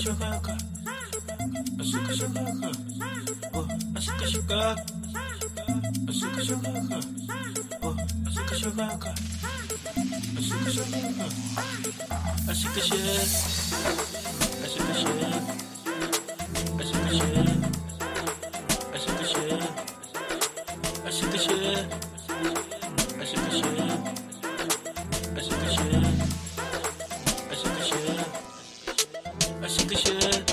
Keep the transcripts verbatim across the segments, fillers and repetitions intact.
shakaka, asuka shakaka, oh asuka shakaka, asuka shakaka, oh asuka shakaka, asuka shakaka, asuka shak, asuka shak, asuka shak, asuka shak, asuka shak, asuka shak, asuka shak. I should the shit.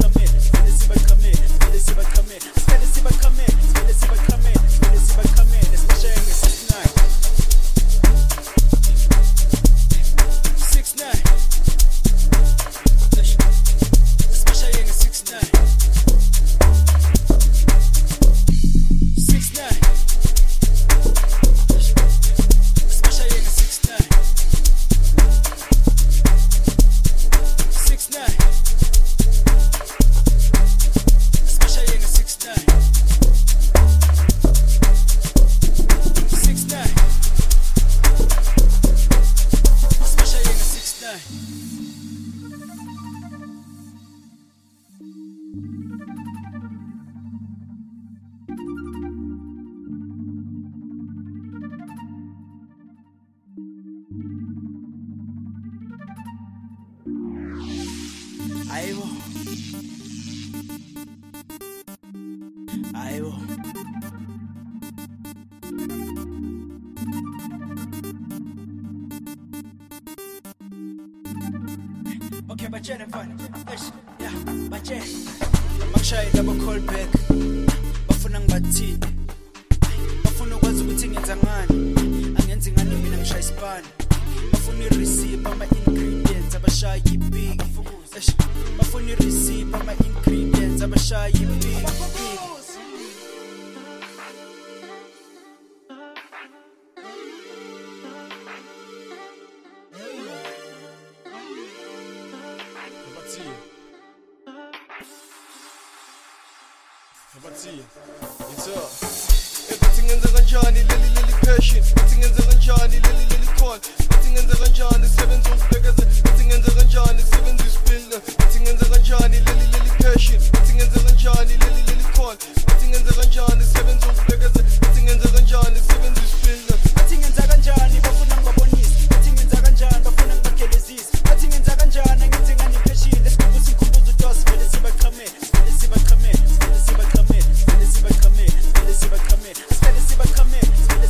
Come in, batshele mfana eish yeah batshele makushayela abo call back bafuna ngibathini bafuna ukwazi ukuthi ngenza ngani angenzi ngani mina ngishaya isipani bafuna i-receipt ama ingredients abashaya ibig eish bafuna i-receipt ama ingredients abashaya ibig Everything in the Ranjani, Lily Lily Passion. Everything in the Ranjani, Lily Lily Call. Everything in the Ranjani, seven to figures. Everything in the Ranjani, seven to spill. Everything in the Ranjani, Lily Lily Passion. Everything in the Ranjani, Lily Lily Call. Everything in the Ranjani, seven to figures. Everything in the Ranjani, seven to spill. Everything in the Ranjani, bafuna ngibabonisa. Everything in the Ranjani, bafuna ngibagelezisa. Everything in the Ranjani, ngenze ngani passion. Lesibuza ikhumbuzo dos, vele sibaqhame, vele sibaqhame, vele sibaqhame, vele sibaqhame, vele sibaqhame, vele sibaqhame.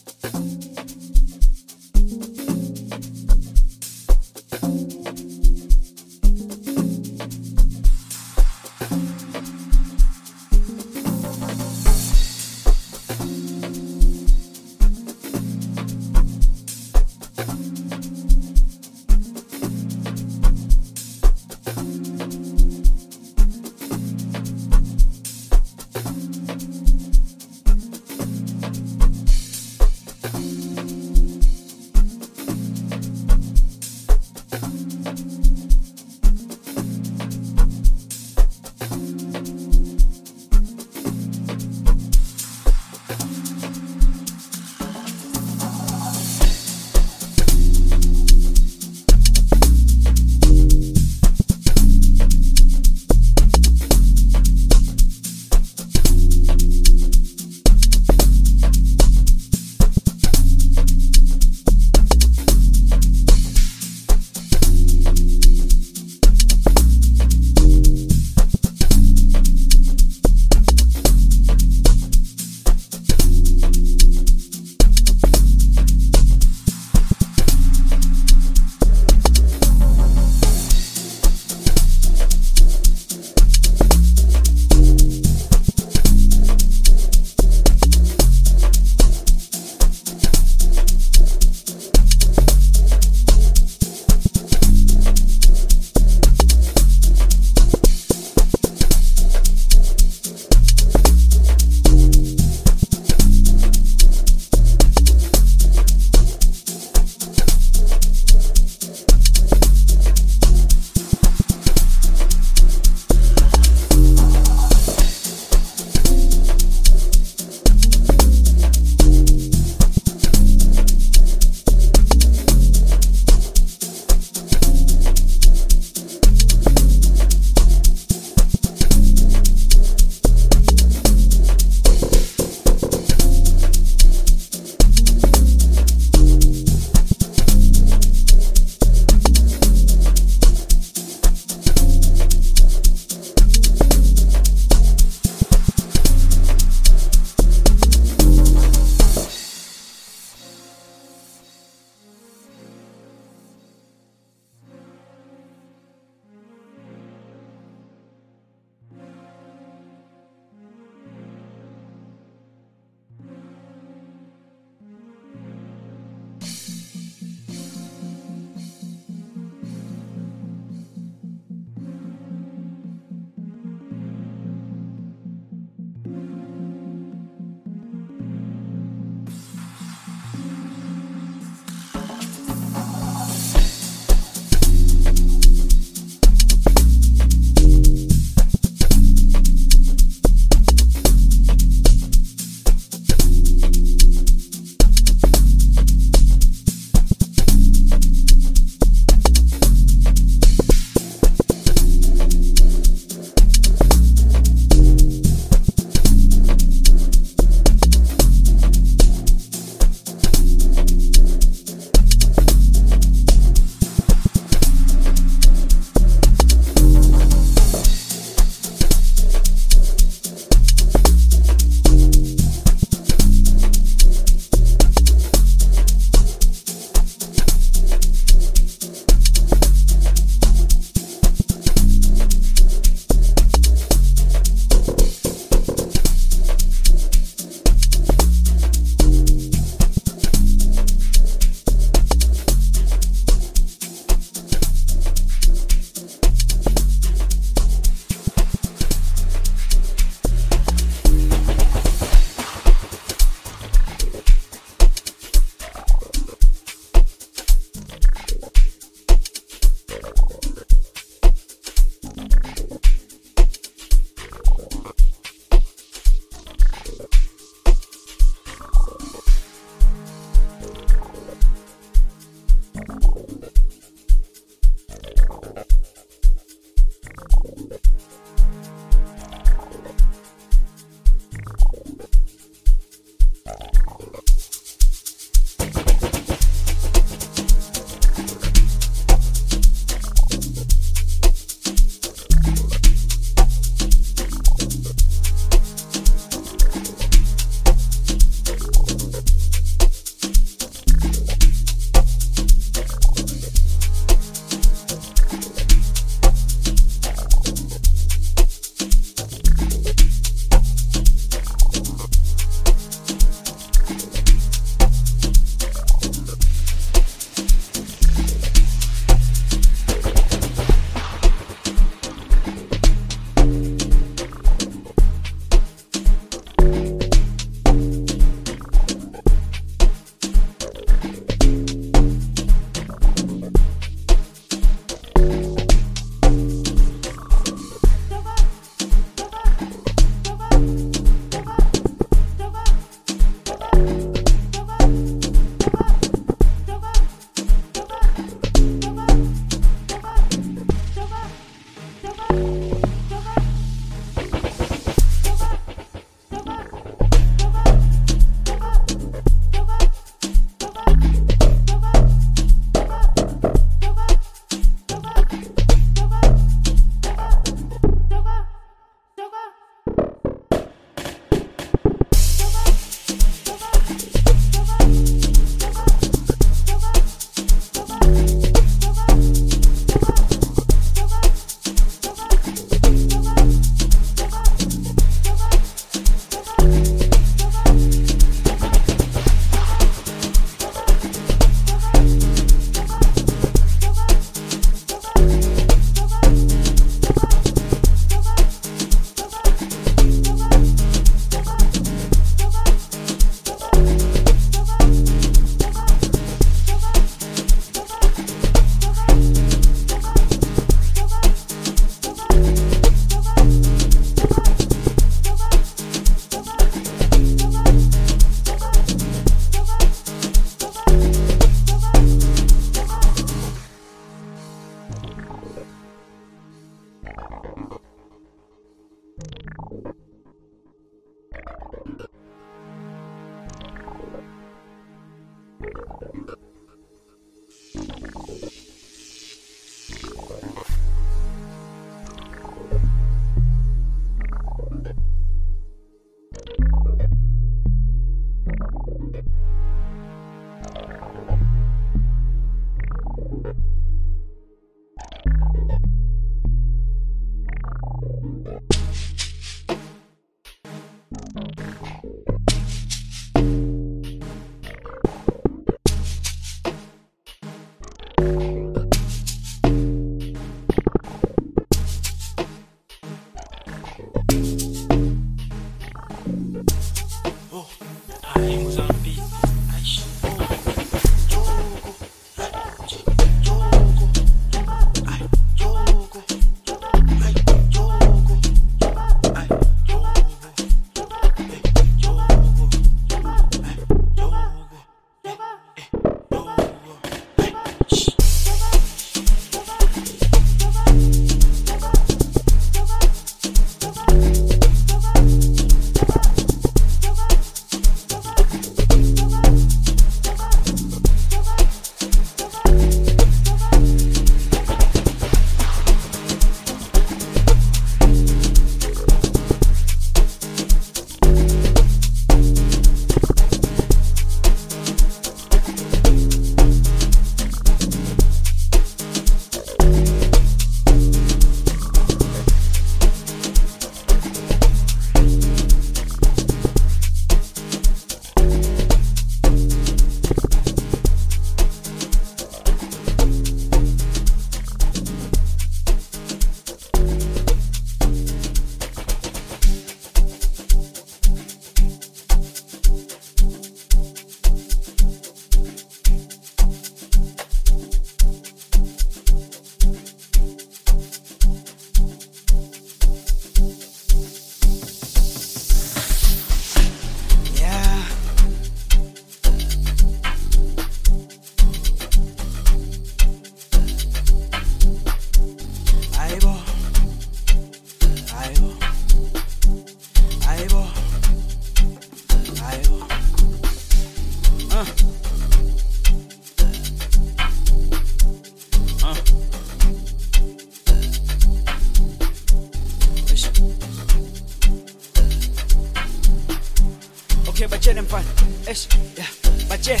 batshele mfana eish yeah batshe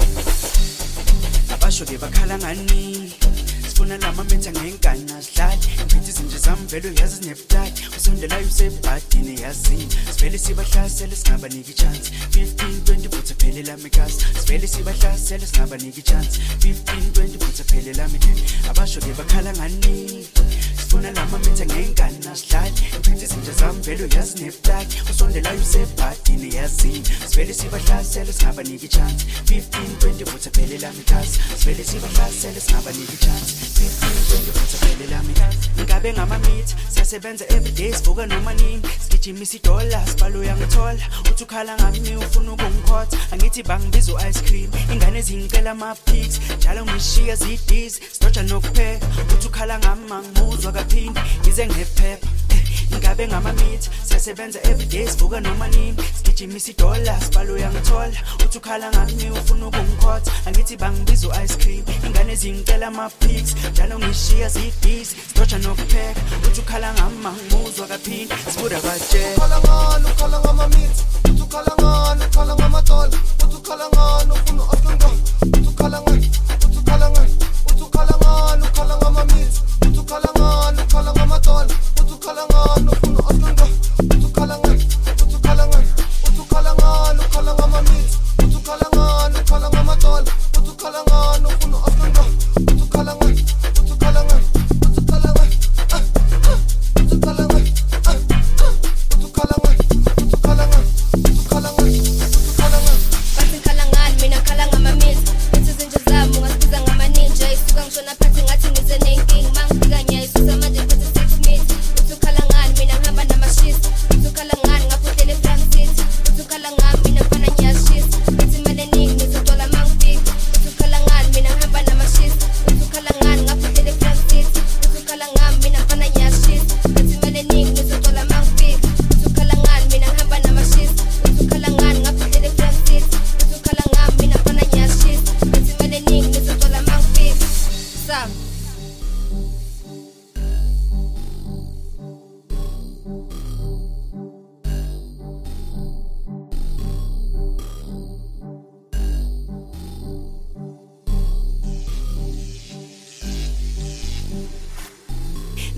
abasho ke bakhala ngani sifuna lama metha ngengana sidlali imphithi izinje zami velo yazi zinebudaki usondela usebhadini yazini sivele sibahlasele singabaniki chance fifteen twenty futhi phelela mikasi sivele sibahlasele singabaniki chance fifteen twenty futhi phelela mikasi abasho ke bakhala ngani sifuna lama metha ngengana sidlali imphithi izinje zami velo yazi zinebudaki usondela usebhadini yazini sivele sibahlasele singabaniki chance fifteen twenty futhi phelela mikasi sivele sibahlasele singabaniki chance fifteen twenty futhi phelela mikasi ngabe ngama-meet siyasebenza everyday sivuka noma nini sigijimisa idola sibalo uyangithola uthi ukhala ngami ufuna ukungikhotha angithi bangibiza u-ice cream ingane zingicela ama-pics njalo ngishiya zidisi sidoja nokupheka uthi ukhala ngami mangimuzwa kaphindi ngize ngephepha ngabe ngama-meet siyasebenza everyday sivuka noma nini sigijimisa idola sibalo uyangithola uthi ukhala ngami ufuna ukungikhotha angithi bangibiza u-ice cream ingane zingicela ama-pics njalo ngishiya zidisi sidoja nokupheka uthi ukhala ngami mangimuzwa kaphindi sibuda batshela ukhala ngani ukhala ngama-meet uthi ukhala ngani ukhala ngamadola uthi ukhala ngani ufuna u-oskenga uthi ukhala ngani uthi ukhala ngani uthi ukhala ngani ukhala ngama-meet uthi ukhala ngani ukhala ngamadola uthi ukhala ngani ufuna u-oskenga uthi ukhala ngani uthi ukhala ngani uthi ukhala ngani ukhala ngama-meet uthi ukhala ngani ukhala ngamadola uthi ukhala ngani ufuna u-oskenga uthi ukhala ngani uthi ukhala ngani uthi ukhala ngani ah ah uthi ukhala ngani ah ah uthi ukhala ngani uthi ukhala ngani uthi ukhala ngani uthi ukhala ngani Bathi ngikhala ngani mina ngikhala ngama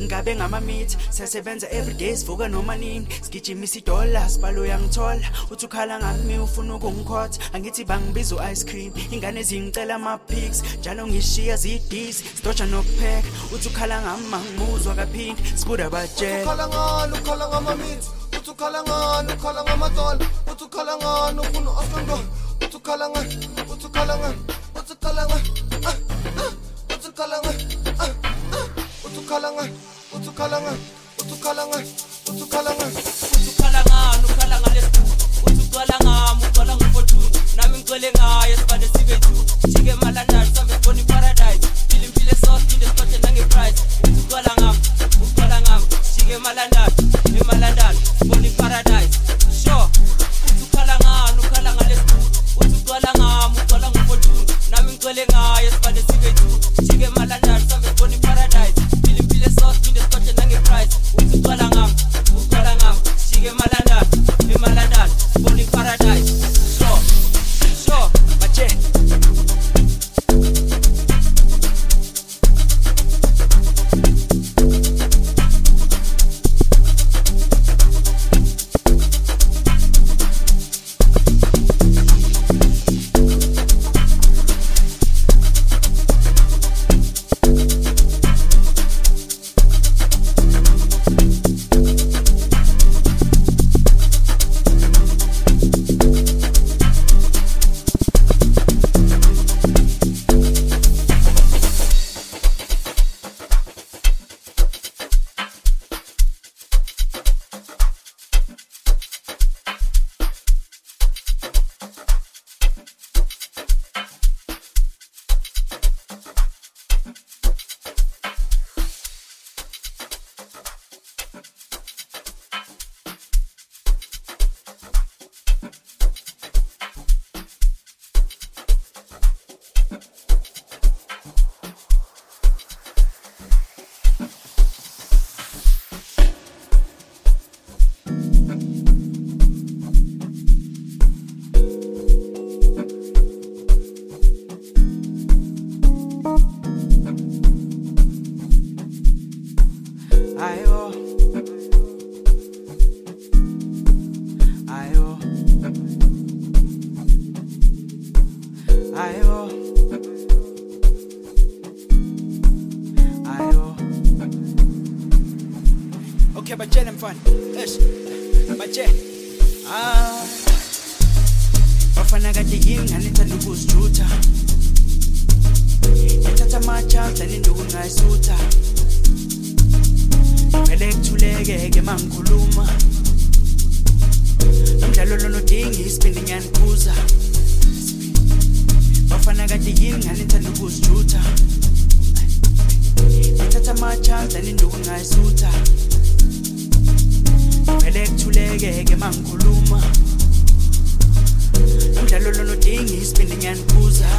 ingabe ngama-meet siyasebenza everyday sivuka noma nini sigijimisa idola sibalo uyangithola uthi ukhala ngami ufuna ukungikhotha angithi bangibiza u-ice cream ingane zingicela ama-pics njalo ngishiya zidisi sidoja nokupheka uthi ukhala ngami mangimuzwa kaphindi sibuda batshela ukhala ngani ukhala ngama-meet uthi ukhala ngani ukhala ngamadola uthi ukhala ngani ufuna u-oscando uthi ukhala ngani uthi ukhala ngani uthi ukhala ngani uthi ukhala ngani uthi ukhala ngani uthi ukhala ngani uthi ukhala ngani uthi ukhala ngani uthi ukhala ngani ukhala ngalesibuko uthi ukhala ngami ukhala ngomfortune nami ngicwele ngayo sibade sibe two jike emalandani sambe sibona iparadise phila impilo esoft inde siphathe nangeprice uthi ukhala ngami ukhala ngami jike emalandani emalandani sibona iparadise sure uthi ukhala ngani ukhala ngalesibuko uthi ukhala ngami ukhala ngomfortune nami ngicwele ngayo sibade sibe two jike emalandani sambe sibona iparadise phila impilo esoft inde siphathe nangeprice uthi ukhala ngami ukhala ngami jike emalandani emalandani sibona iparadise sure sure bache Ayo, ayo, ayo, ayo. Okay, batshele mfana, eish, batshe. Ah, bafana kade yini ngane ithanda ukuzijutha. Ngithatha ama-chance aninduku ngayisutha. Vele kuthuleke-ke mangikhuluma nomdlalo lona udinga isipindi ngiyaniphuza bafana kade yini ngane ithanda ukuzijutha ngithatha ama-chance aninduku ngayisutha vele kuthuleke-ke mangikhuluma nomdlalo lona udinga isipindi ngiyaniphuza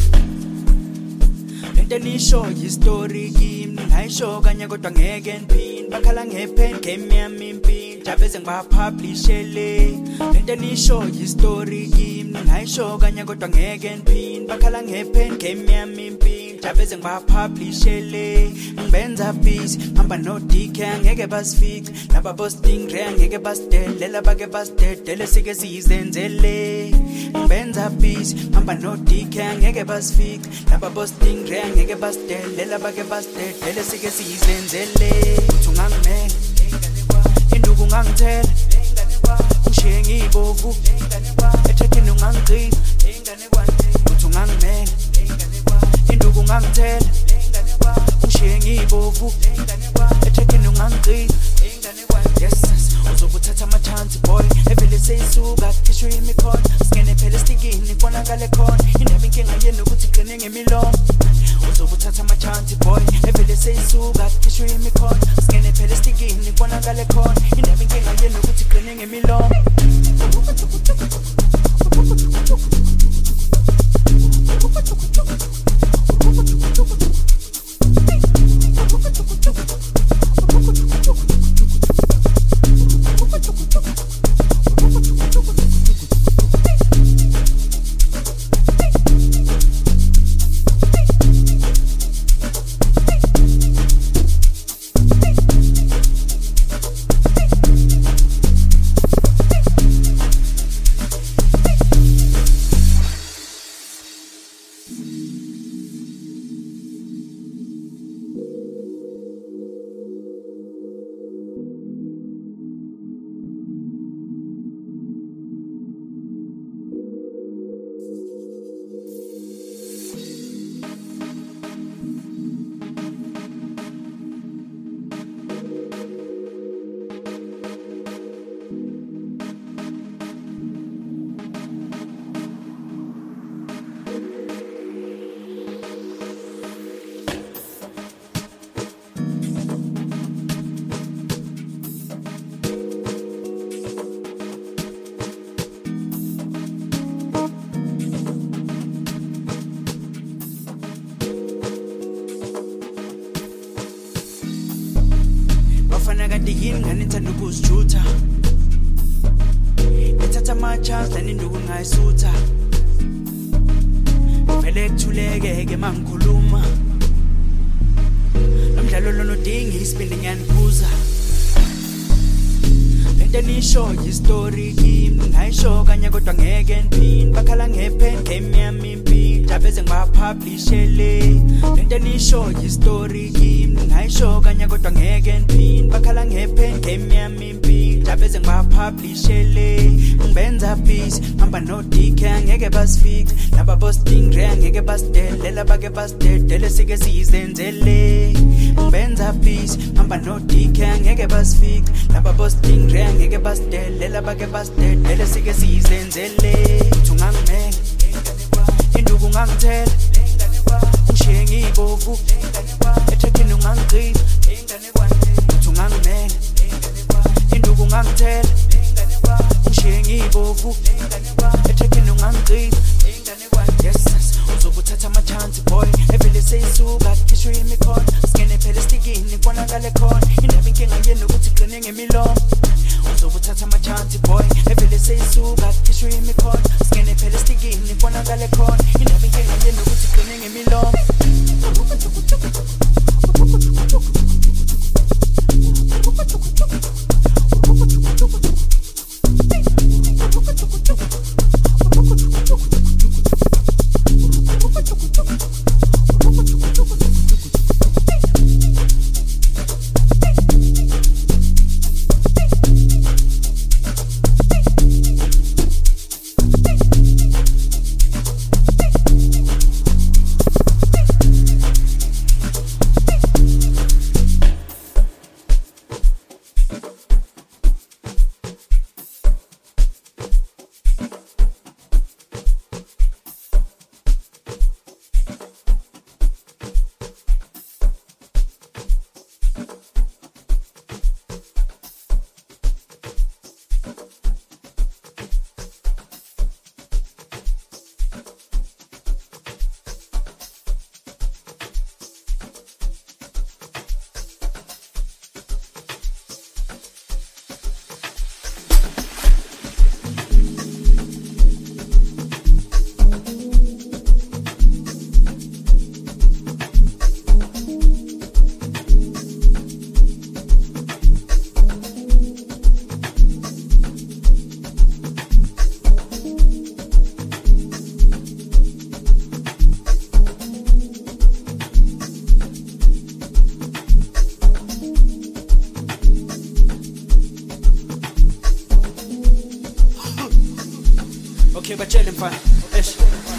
lento nisho yistori kimi ngayisho kanye kodwa ngeke ngiphinde bakhala ngepen game yami impini jabeze ngibapublishele lento nisho yistori kimi ngayisho kanye kodwa ngeke ngiphinde bakhala ngepen game yami impini jabeze ngibapublishele ngibenza busy hamba no D K angeke basifice laba posting re angeke basidelela bake basidedele sike sizenzele ngibenza busy hamba no D K angeke basifice laba posting re ngeke basidelela bake basidedele sike sizenzele uthi ungangimela induku ungangithela ushiye ngiyibovu ethekini ungangigcina uthi ungangimela induku ungangithela ushiye ngiyibovu ethekini ungangigcina yes uzobuthatha ama-chance boy evele seyisuka khishwe imikhona singene phela estikini kubonakale khona indaba inkinga yenu ukuthi igcine ngemilomo uzobuthatha ama-chance boy evele seyisuka khishwe imikhona singene phela estikini kubonakale khona indaba inkinga yenu ukuthi igcine ngemilomo kanti yini ngani ngithanda ukuzijutha ngithatha ama-chance naninduku ngayisutha vele kuthuleke-ke mangikhuluma nomdlalo lona udinga isibindi ngiyaniphuza lento enishoyo istori kimi ngayisho kanye kodwa ngeke ngiphinde bakhala ngepen game yami impilo jabeze ngibapublishele lento enishoyo istori kimi ngayisho kanye kodwa ngeke ngiphinde bakhala ngepen game yami impilo jabeze ngibapublishele ngibenza busy ngihamba no-D K angeke basifix laba bostingre angeke basidelela bake basidedele sike siyizenzele ngibenza busy ngihamba no-D K angeke basifix laba bostingre angeke basidelela bake basidedele sike siyizenzele uthi ungangimele induku ungangithela ngishiye ngiyibovu ethekini ungangigqiba uthi ungangimele induku ungangithela ngishiye ngiyibovu ethekini ungangigqiba yes uzobe uthatha ama-chance boy evele seyisuka khishwe imikhona singene phela estikini kubonakale khona indaba inkinga yeni ukuthi qine ngemilomo uzobe uthatha ama-chance boy evele seyisuka khishwe imikhona singene phela estikini kubonakale khona indaba inkinga yeni ukuthi qine ngemilomo Okay, batshele mfana eish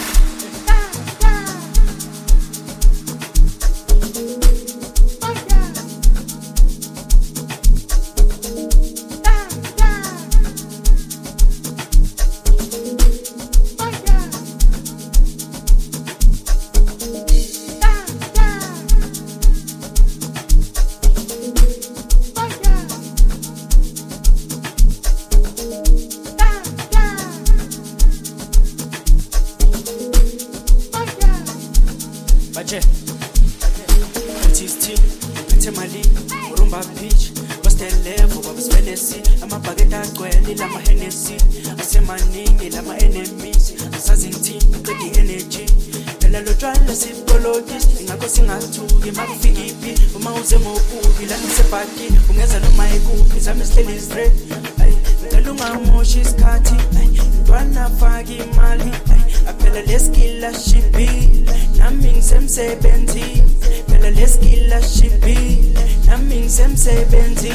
Bache, it is tea, pete mali, urumba beach, basta level, babas Venice, ama bageta kweli, lama Hennessy, asema ningi, lama enemies, asazinti, kedi energy, pela lo jwala psychologist, ingako singatuki, makufikipi, uma uze mokubi, lani sepati, ungeza no maikupi, zame still straight, ay, ngalunga moshi skati, ay, ntwana fagi mali, ay, apela leskila shibi, nami ngisemsebenzi phela leskila shibi nami ngisemsebenzi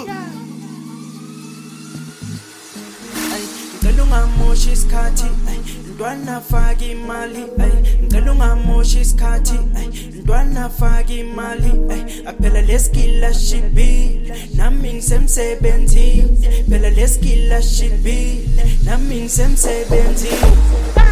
ngicela ungamoshi isikhathi ntwana faka imali ngicela ungamoshi isikhathi ntwana faka imali aphela leskila shibile nami ngisemsebenzini phela leskila shibile nami ngisemsebenzini